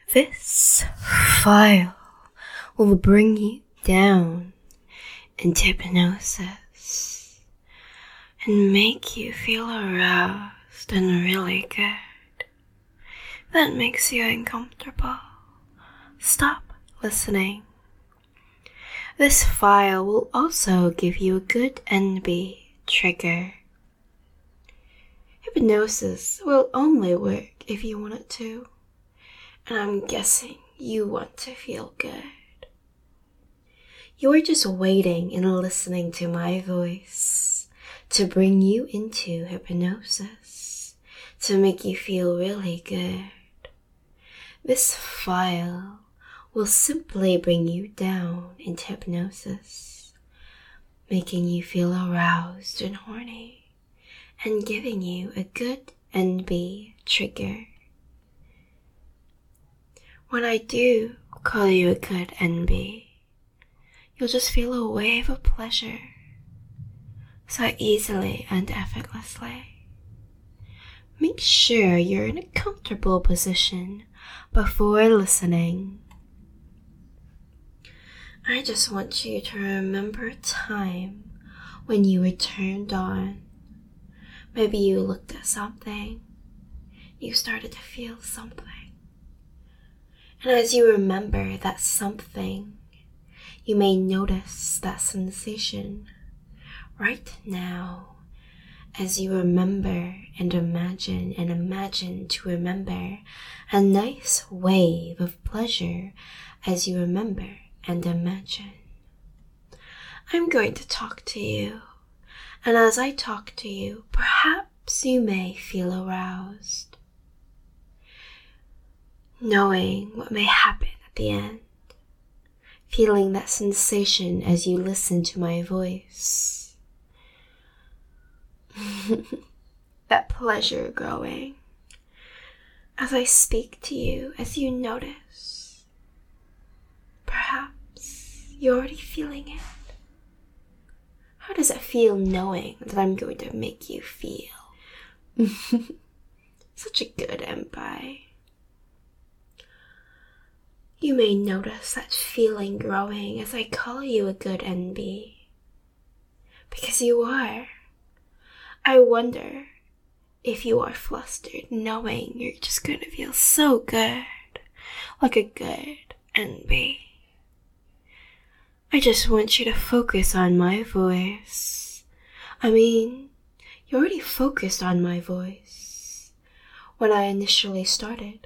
This file will bring you down into hypnosis and make you feel aroused and really good. That makes you uncomfortable. Stop listening. This file will also give you a good NB trigger. Hypnosis will only work if you want it to, and I'm guessing you want to feel good. You're just waiting and listening to my voice to bring you into hypnosis, to make you feel really good. This file will simply bring you down into hypnosis, making you feel aroused and horny, and giving you a good NB trigger. When I do call you a good NB, you'll just feel a wave of pleasure, so easily and effortlessly. Make sure you're in a comfortable position before listening. I just want you to remember a time when you were turned on. Maybe you looked at something, you started to feel something. And as you remember that something, you may notice that sensation right now as you remember and imagine to remember a nice wave of pleasure as you remember and imagine. I'm going to talk to you, and as I talk to you, perhaps you may feel aroused, knowing what may happen at the end, feeling that sensation as you listen to my voice, that pleasure growing as I speak to you, as you notice. Perhaps you're already feeling it. How does it feel knowing that I'm going to make you feel? Such a good empire. You may notice that feeling growing as I call you a good NB. Because you are. I wonder if you are flustered knowing you're just going to feel so good, like a good NB. I just want you to focus on my voice. You already focused on my voice when I initially started.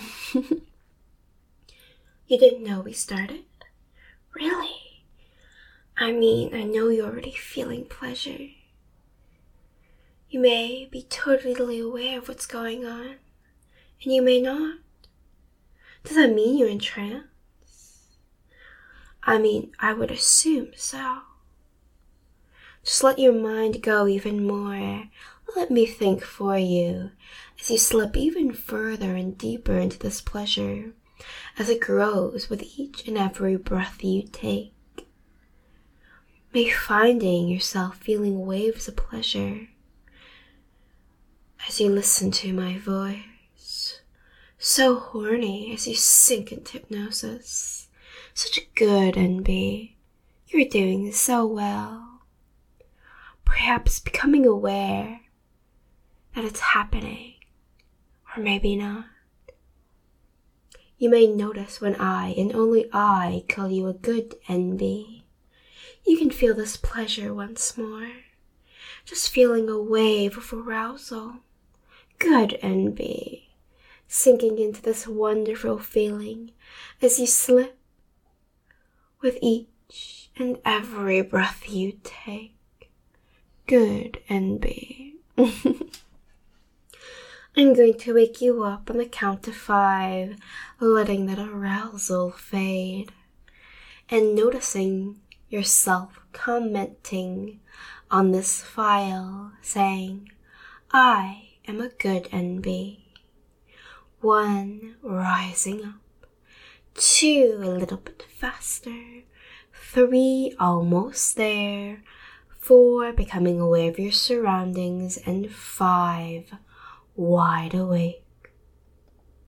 You didn't know we started? Really? I know you're already feeling pleasure. You may be totally aware of what's going on, and you may not. Does that mean you're in trance? I would assume so. Just let your mind go even more. Let me think for you as you slip even further and deeper into this pleasure, as it grows with each and every breath you take. May finding yourself feeling waves of pleasure as you listen to my voice, so horny as you sink into hypnosis. Such a good NB. You're doing so well. Perhaps becoming aware that it's happening, or maybe not. You may notice when I, and only I, call you a good NB. You can feel this pleasure once more, just feeling a wave of arousal. Good NB, sinking into this wonderful feeling as you slip with each and every breath you take. Good NB. I'm going to wake you up on the count of 5, letting that arousal fade, and noticing yourself commenting on this file, saying, I am a good NB. 1, rising up. 2, a little bit faster. 3, almost there. 4, becoming aware of your surroundings. And 5, wide awake.